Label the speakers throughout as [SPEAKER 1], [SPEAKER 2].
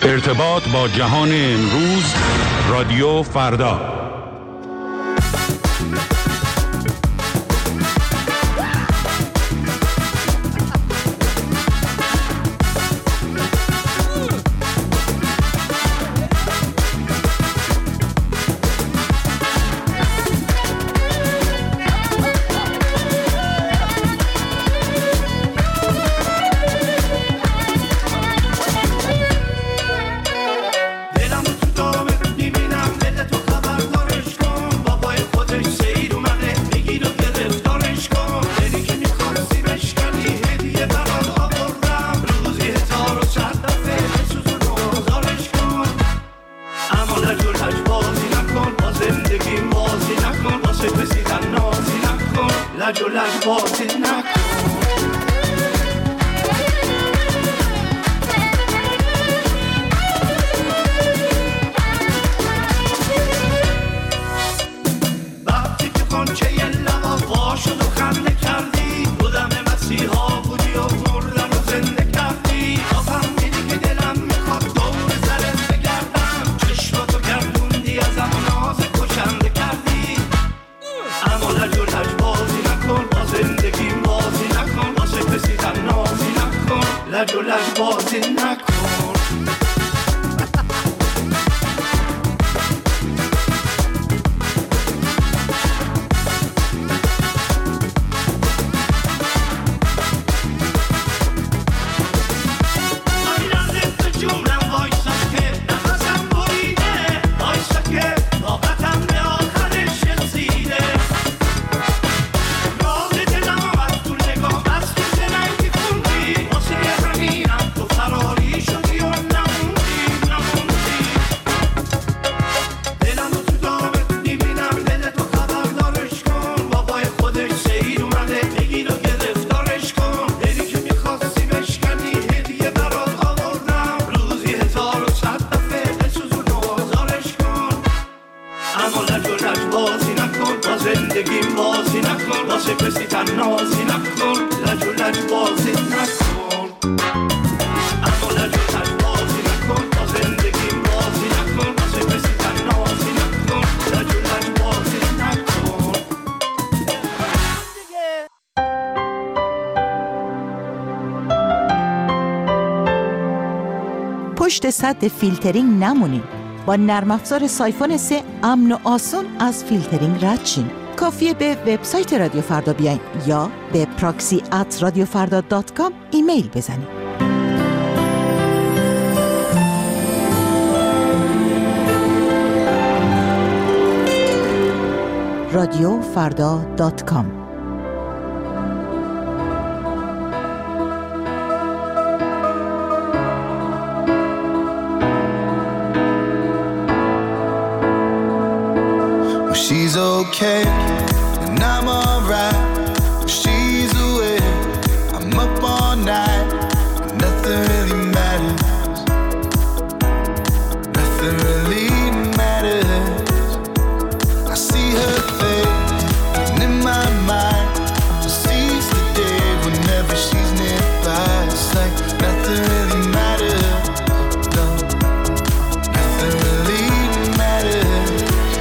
[SPEAKER 1] ارتباط با جهان امروز، رادیو فردا.
[SPEAKER 2] پشت سد فیلترینگ نمونین. با نرم افزار سایفون 3 امن و آسون از فیلترینگ رد شین. کافیه به وبسایت رادیو فردا بیاین یا به proxy@radiofarda.com ایمیل بزنین. radiofarda.com.
[SPEAKER 3] She's okay, and I'm alright. She's away, I'm up all night. Nothing really matters. Nothing really matters. I see her face, and in my mind, I seize the day whenever she's nearby. It's like nothing really matters. No, nothing really matters.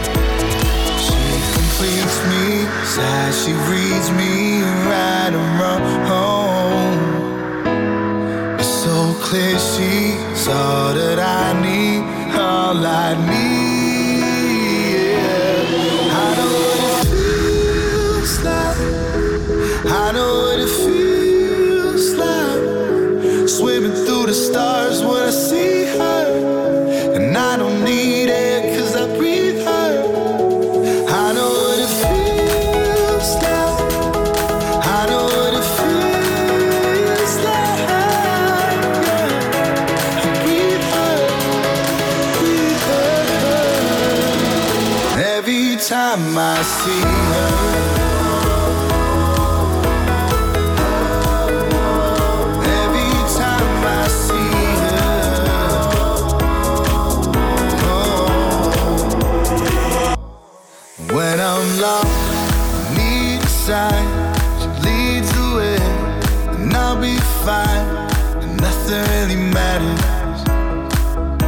[SPEAKER 3] Completes me, sighs, she reads me right and wrong. It's so clear she's all that I need, all I need. Yeah. I know what it feels like. I know what it feels like. Swimming through the stars when I see her, and I don't need it 'cause I breathe her. I know what it feels like. I know what it feels like. Yeah. I breathe her, breathe her. Every time I see her, every time I see her, when I'm lost, need a sign. She leads the way, and I'll be fine. And nothing really matters.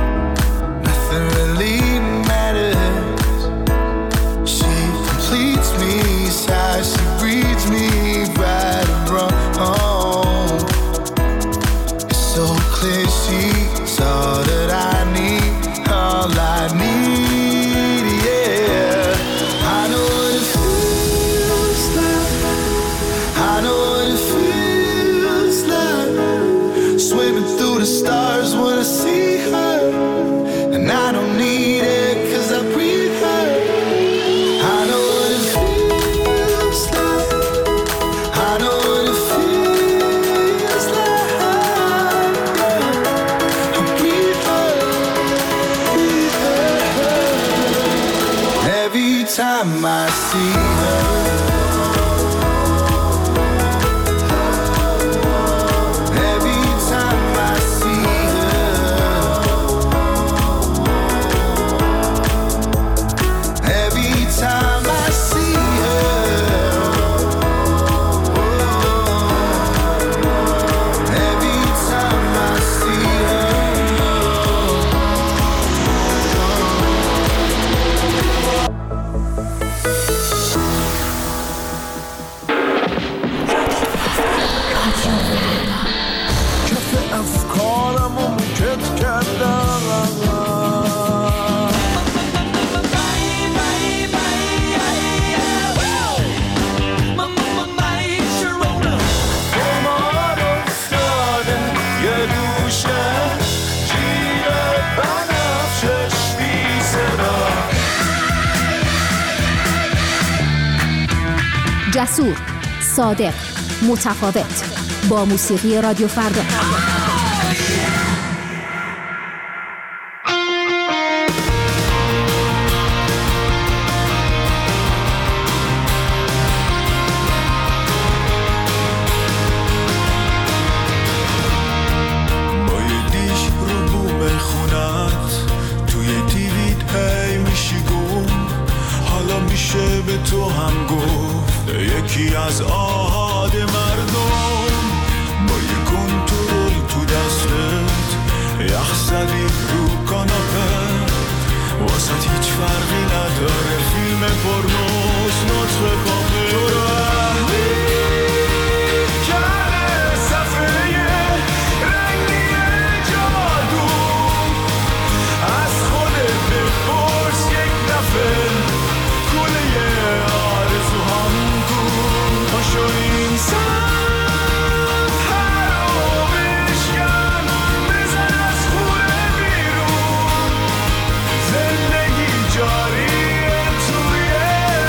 [SPEAKER 3] clear she's all that I need, all I need, yeah. I know what it feels like, I know what it feels like, swimming through the stars when I see her, and I don't need it 'cause I breathe her. I know what it feels like, I know what it feels like, yeah. I breathe her, breathe her. Every time I see her, every time I see her, every time I see her, every time I see her.
[SPEAKER 4] کف افکارمو موکت کردم، قمار افتادن یه گوشه جیب بنفشش بی صدا.
[SPEAKER 5] جسور، صادق، متفاوت، با موسیقی رادیو فردا.
[SPEAKER 4] با یه دیش رو بوم خونت توی دیوید هی میشی گم، حالا میشه به تو هم گفت یکی از آحاد مردم. با یه کنترل تو دستت یخ زدی رو کاناپه، واسه هیچ فرقی نداره فیلم پرنوس نطفه کافه. تو رو اهلی کرده صفحه رنگی جادو، از خودت بپرس یک دفعه کوله آرزو هم کن. پاشو این ساعت هر رو بشکن، بزن از خونه بیرون، زندگی جاریه توی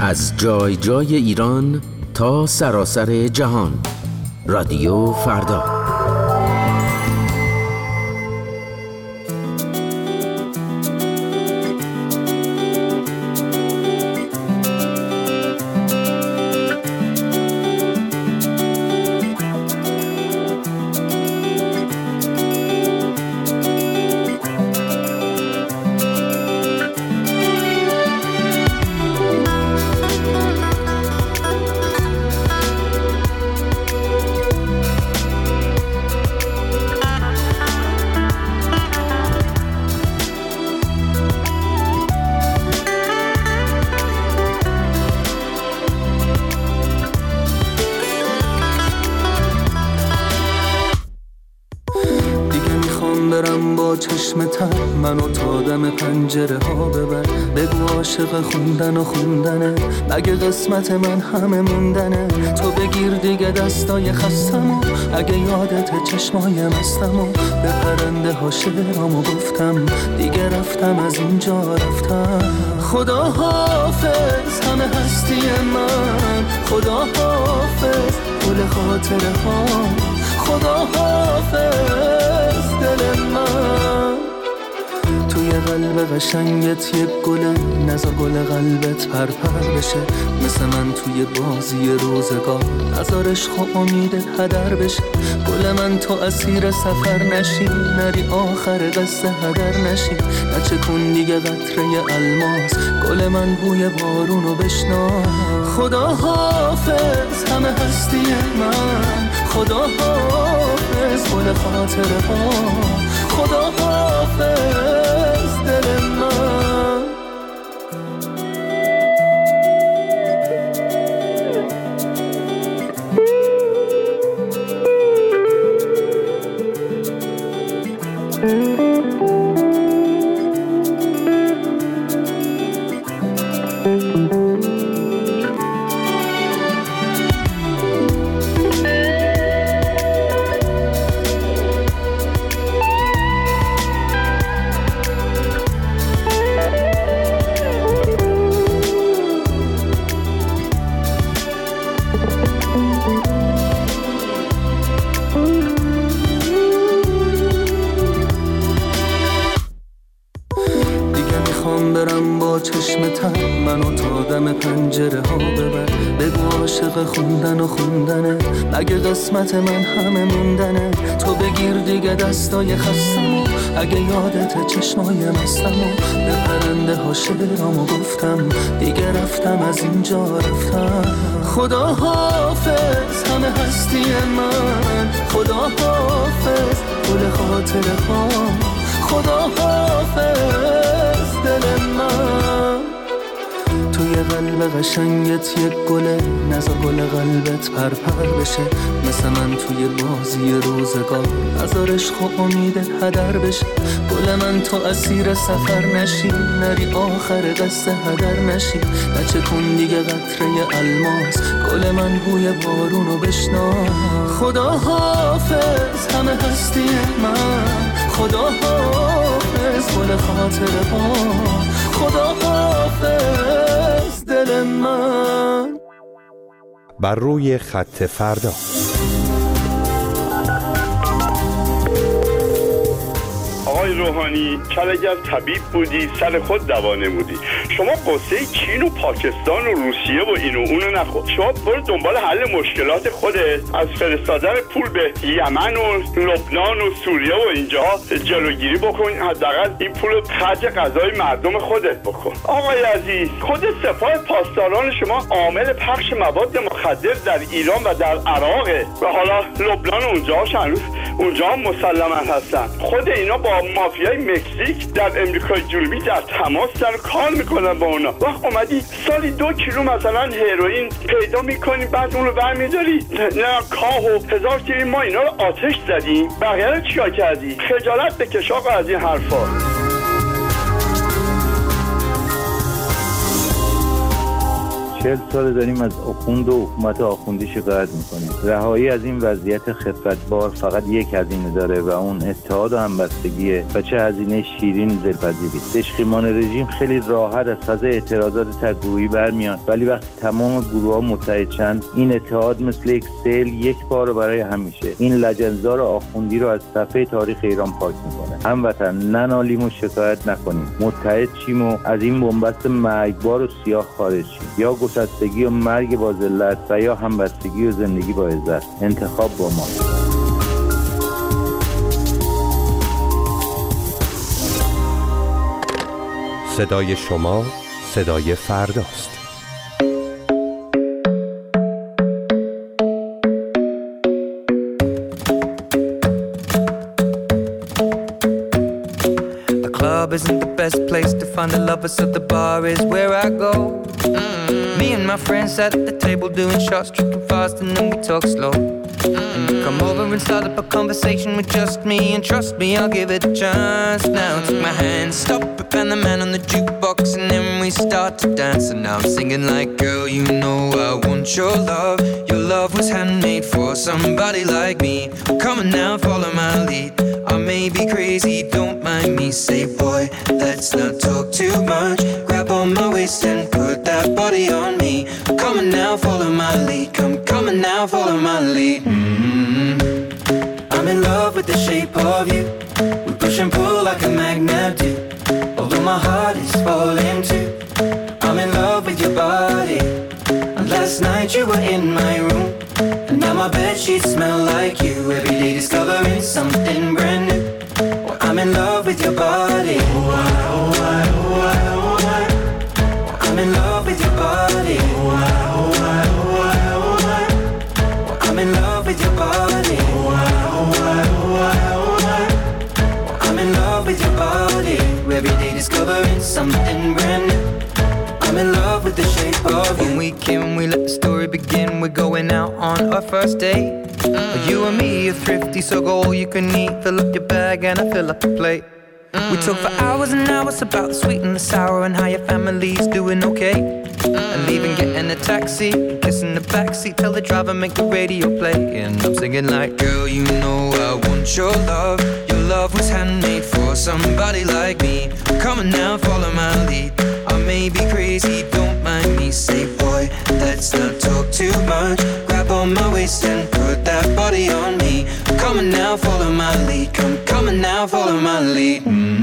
[SPEAKER 6] از جای جای ایران تا سراسر جهان. رادیو فردا.
[SPEAKER 7] منو تا دم پنجره ها ببر، بگو عاشق خوندن و خوندنه، اگه قسمت من همه موندنه. تو بگیر دیگه دستای خستمو، اگه یادت چشمای مستمو، به پرنده ها شعرامو گفتم، دیگه رفتم از اینجا رفتم. خدا حافظ همه هستی من، خدا حافظ گل خاطره ها، خدا حافظ دل من. توی قلب قشنگت یک گله، نزا گل قلبت پرپر بشه، مثل من توی بازی روزگار، نزارش خو امیدت هدر بشه. گل من تو اسیر سفر نشی، نری آخر قصه هدر نشی، نچه کن دیگه قطره الماس، گل من بوی بارونو بشنا. خدا حافظ همه هستی من، خدا حافظ گل خاطره ها، خدا حافظ دل من. منو تا دم پنجره ها ببر، بگو عاشق خوندن و خوندنه، اگه قسمت من همه موندنه. تو بگیر دیگه دستای خستمو، اگه یادت چشمای مستمو، به پرنده ها شعرامو گفتم، دیگه رفتم از اینجا رفتم. خدا حافظ همه هستی من، خدا حافظ گل خاطره ها، خدا حافظ دل من. توی قلب قشنگت یک گله، نزا گل قلبت پرپر بشه، مثل من توی بازی روزگار، نزارش خو امیدت هدر بشه. گل من تو اسیر سفر نشی، نری آخر قصه هدر نشی، نچه کن دیگه قطره الماس، گل من بوی بارونو بشنا. خدا حافظ همه هستی من، خدا حافظ گل خاطره ها، خدا حافظ دل من.
[SPEAKER 1] بر روی خط فردا.
[SPEAKER 8] آقای روحانی، چرا اگر طبیب بودی سر خود دوا نمودی؟ شما قصه چین و پاکستان و روسیه و اینو اونو نخور. شما برو دنبال حل مشکلات خودت، از فرستادن پول به یمن و لبنان و سوریه و اینجا جلوگیری بکن، حداقل این پول خرج غذای مردم خودت بکن. آقای عزیز، خود سپاه پاسداران شما عامل پخش مواد مخدر در ایران و در عراق و حالا لبنان و اونجاش هنوز اونجا هم مسلما هستن. خود اینا با مافیای مکزیک در امریکای جنوبی در تماس در کار میکنن با اونا. وقت اومدی سالی 2 کیلو مثلا هروئین پیدا میکنی، بعد اونو برمیداری نه کاه و 1000 کیلو. ما اینا رو آتش زدیم، بقیه رو چیکار کردی؟ خجالت بکش آقا از این حرفا.
[SPEAKER 9] 40 سال داریم از آخوند و حکومت آخوندی شکایت میکنیم. رهایی از این وضعیت خفتبار فقط یک هزینه داره و اون اتحاد و همبستگیه و چه هزینه شیرین دلپذیری. پشتیبان رژیم خیلی راحت از فضای اعتراضات تک‌گویی برمیان، ولی وقتی تمام گروه‌ها متحد شن این اتحاد مثل یک سیل یک بار برای همیشه این لجنزار آخوندی رو از صفحه تاریخ ایران پاک میکنه. هموطن ننالیم و شکایت نکنیم، متحد شیم و از این بنبست مرگبار و سیاه خارج شیم. یا گسستگی و مرگ با ذلت و یا همبستگی و زندگی با عزت. انتخاب با ما.
[SPEAKER 10] صدای شما صدای فرداست.
[SPEAKER 11] Isn't the best place to find the lovers, so the bar is where I go. Me and my friends sat at the table doing shots, tripping fast, and then we talk slow. And you come over and start up a conversation with just me, and trust me, I'll give it a chance. Now take my hand, stop it, and the man on the jukebox, and then we start to dance. And now I'm singing like, girl, you know I want your love. Your love was handmade for somebody like me. Come on now, follow my lead. I may be crazy, don't mind me. Say, boy, let's not talk too much. Grab on my waist and put that body on me. Come on now, follow my lead. Come on now, follow my lead. I'm in love with the shape of you. We push and pull like a magnet do. Although my heart is falling too. I'm in love with your body. And last night you were in my room. And now my bedsheets smell like you. Every day discovering something brand new. Well, I'm in love with your body. Oh, I, oh, I, oh, I, oh, I. I'm in love with your body. Oh, I, oh, I, oh, I, oh, I. I'm in love with your body. Oh, I, oh, I, oh, I, oh, I. I'm in love with your body. Every day discovering something brand new. I'm in love with the shape of you. When we came, we let the story begin. We're going out on our first date. You and me are thrifty, so go all you can eat. Fill up your bag and I fill up the plate. We talk for hours and hours about the sweet and the sour and how your family's doing okay. And leaving, getting a taxi, kissing the backseat, tell the driver make the radio play. And I'm singing like, girl, you know I want your love. Your love was handmade for somebody like me. Come on now, follow my lead. I may be crazy, don't mind me. Say, boy, let's not talk too much. Grab on my waist and put that body on me. Come on now, follow my lead. Come on now, follow my lead.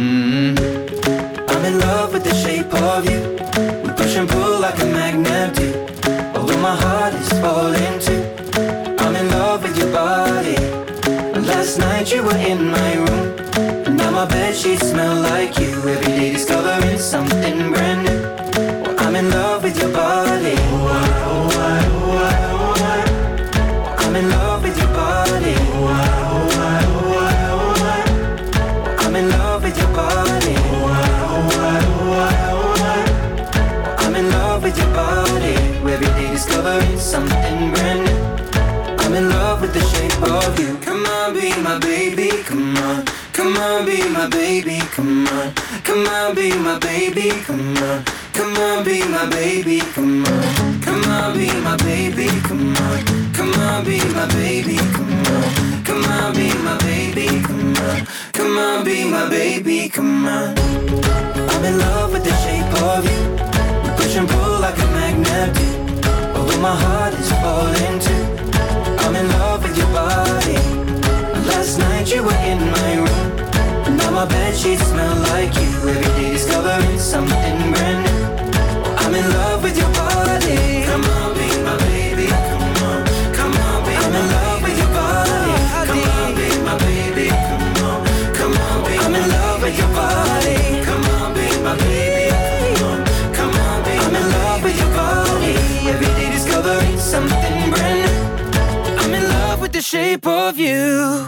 [SPEAKER 11] I'm in love with the shape of you. We push and pull like a magnet do. Although my heart is falling too. I'm in love with your body. Last night you were in my room. And now my bedsheets smell like you. Every day discovering something brand new. Well, I'm in love with your body. Oh, I, oh, I, oh, I, oh, I. I'm in love with your body. Oh, I, oh, I, oh, I, oh, I. I'm in love with your body. Oh, I, oh, I, oh, I, oh, I. I'm in love with your body. Every day discovering something brand new. I'm in love with the shape of you. Come on, be my baby, come on. Come on, be my baby, come on. Come on, be my baby, come on. Come on, be my baby, come on. Come on, be my baby, come on. Come on, be my baby, come on. Come on, be my baby, come on. Come on, be my baby, come on. I'm in love with the shape of you. We push and pull like a magnet do. Although my heart is falling too. I'm in love with your body. Last night you were in my room. And now my bedsheets smell like you. Every day discovering something brand new. I'm in love with your body. Come on, be my baby. Come on, come on, be I'm in love with your body. Come on, be my baby. Come on, come on, be I'm in love with your body. Come on, be my baby. Come on, come on, be I'm in love with your body. Every day discovering something brand new. I'm in love with the shape of you.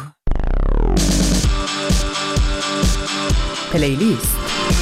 [SPEAKER 12] پلیلیست.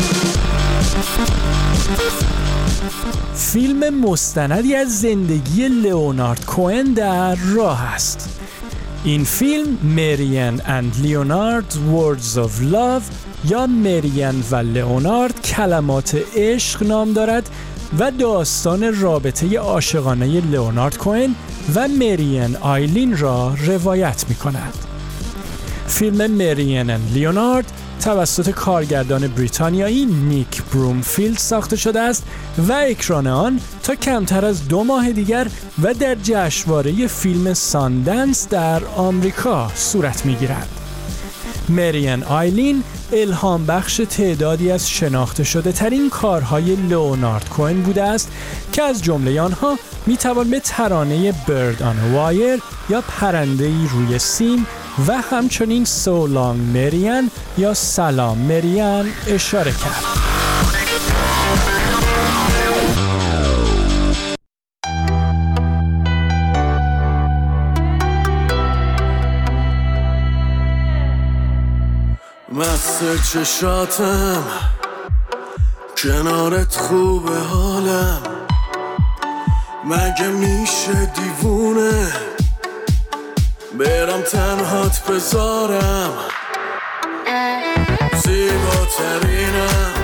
[SPEAKER 12] فیلم مستندی از زندگی لئونارد کوئن در راه است. این فیلم مریان اند لیونارد وردز آف لاو یا مریان و لئونارد کلمات عشق نام دارد و داستان رابطه عاشقانه لئونارد کوئن و مریان آیلین را روایت می کند. فیلم مریان اند لیونارد توسط کارگردان بریتانیایی نیک برومفیلد ساخته شده است و اکران آن تا کمتر از 2 ماه دیگر و در جشنواره فیلم ساندنس در آمریکا صورت می‌گیرد. مریان آیلین الهام بخش تعدادی از شناخته شده ترین کارهای لئونارد کوئن بوده است که از جمله آنها میتوان به ترانه برد آن وایر یا پرنده‌ای روی سیم و همچنین So Long Marian یا سلام مریان اشاره کرد.
[SPEAKER 13] مست چشاتم کنارت خوبه حالم، مگه میشه دیوونه برم تنهات بذارم، زیباترینم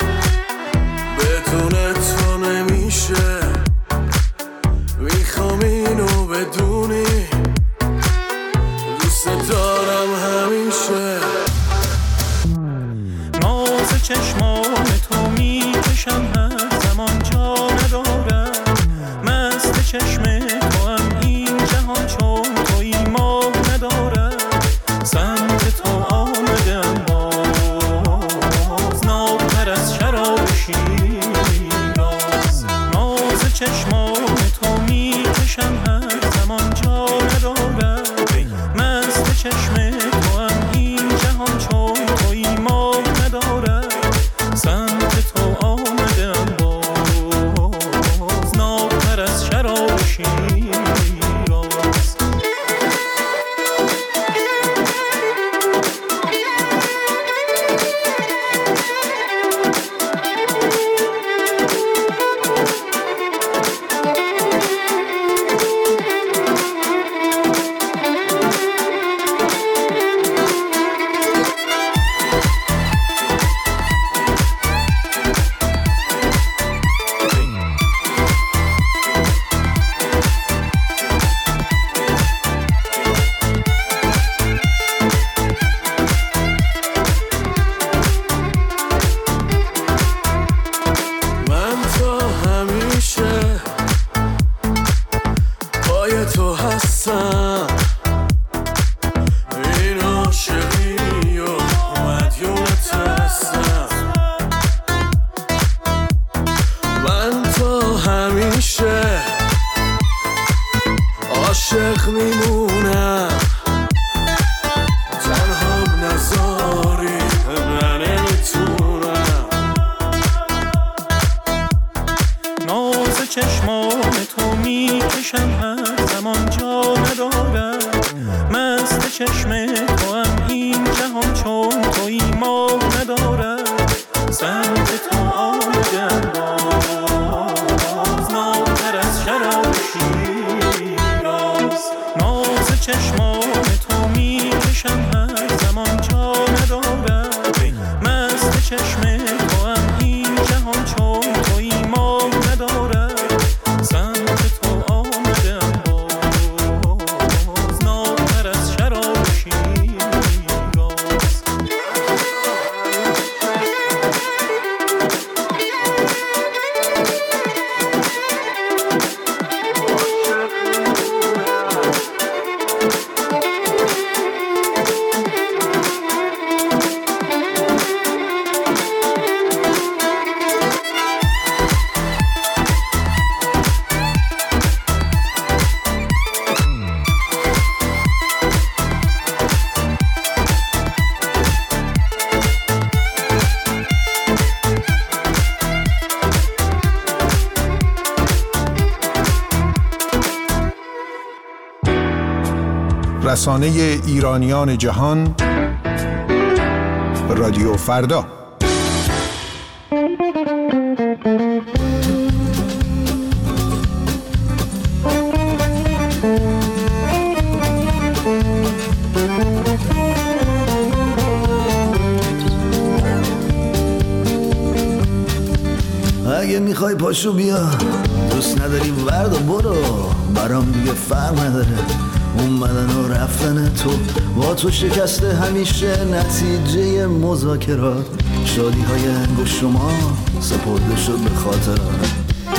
[SPEAKER 13] بدون تو نمیشه، میخوام اینو بدونی دوست دارم همیشه.
[SPEAKER 14] ناز چشمان تو میکشم هر زمان جا ندارم، مست چشم تو هم این جهان چون توی ما ندارم، سمت تو آمدم باز نابتر از شراب شیراز. ناز چشمان تو میکشم هر زمان جا ندارم، مست چشم تو هم این جهان چون توی ما ندارم، سمت تو آمدم باز نابتر از شراب شیراز.
[SPEAKER 13] عاشق میمونم تنهام نذاری من نمیتونم.
[SPEAKER 14] ناز چشمان تو میکشم هر زمان جا ندارم، مست چشم تو هم این جهان چون توی ما ندارم، سمت تو آمدم باز نابتر از شراب شیراز. ناز چشمان تو میکشم هر زمان جا ندارم، مست چشم تو هم این جهان چون توی ما ندارم، سمت تو آمدم باز نابتر از شراب شیراز.
[SPEAKER 15] رسانه ایرانیان جهان رادیو فردا.
[SPEAKER 13] اگه
[SPEAKER 16] اگه میخوای پاشو بیا، دوست نداری ورد و برو، برام دیگه فرق نداره اومدن و رفتن تو. با تو شکسته همیشه نتیجه مذاکرات، شادی های انگشت شما سپرده شد به خاطرات.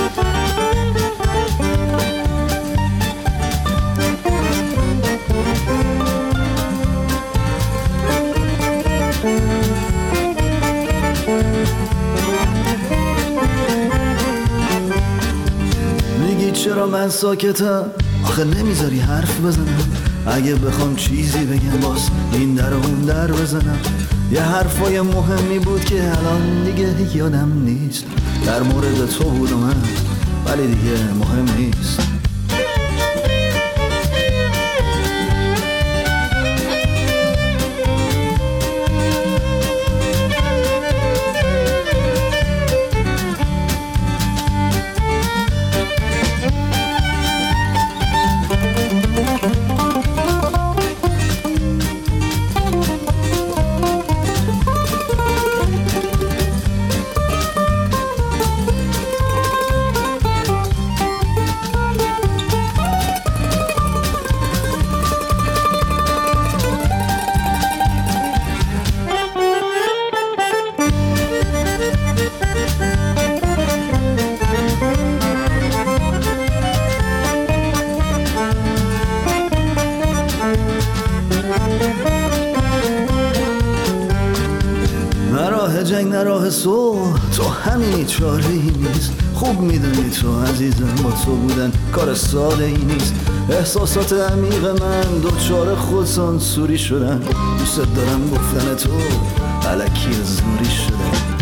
[SPEAKER 16] میگی چرا من ساکتم؟ آخه نمیذاری حرف بزنم. اگه بخوام چیزی بگم باز این در و اون در بزنم. یه حرفای مهمی بود که الان دیگه یادم نیست. در مورد تو بود و من، ولی دیگه مهم نیست. جنگ نه راه صلح، تو همینی چاره‌ای نیست. خوب میدونی تو عزیزم با تو بودن کار ساده ای نیست. احساسات عمیق من دوچار خودسانسوری شدن. دوست دارم گفتن تو الکی زوری شدن.